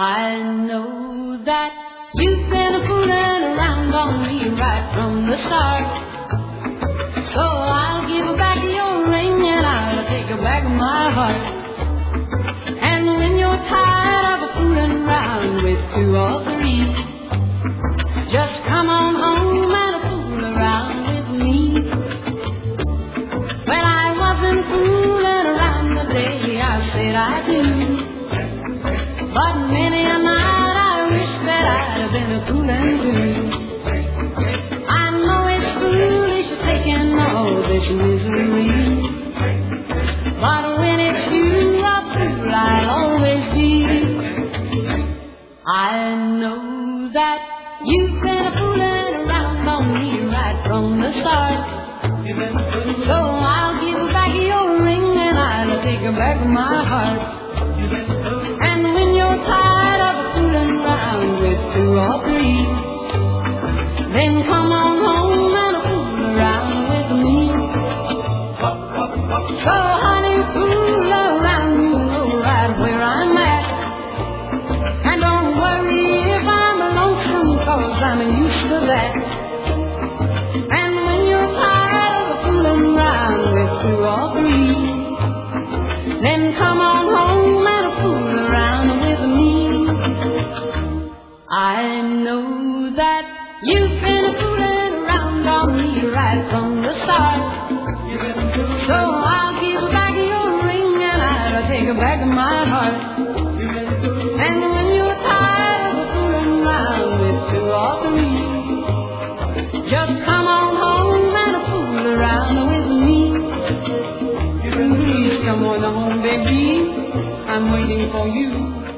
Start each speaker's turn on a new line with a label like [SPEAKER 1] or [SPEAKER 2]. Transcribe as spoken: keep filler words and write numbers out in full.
[SPEAKER 1] I know that you've been fooling around on me right from the start. So I'll give back your ring and I'll take back my heart. And when you're tired of fooling around with two or three, just come on home and fool around with me. Well, I wasn't fooling around the day I said I do, but many a night I wish that I'd have been a fooling too. I know it's foolish taking all this misery, but when it's you, a fool I'll always be. I know that you've been fooling around on me right from the start. So I'll give back your ring and I'll take back my heart. And when you're tired of fooling around with two or three, then come on home and fool around with me. So honey, fool around, you know right where I'm at. And don't worry if I'm lonesome, cause I'm used to that. And when you're tired of fooling around with two or three, then come on home and fool around with me. I know that you've been fooling around on me right from the start. So I'll give back your ring and I'll take back my heart. And when you're tired of fooling around with two or three, just come on home and fool around with me. Please come on home, baby, I'm waiting for you.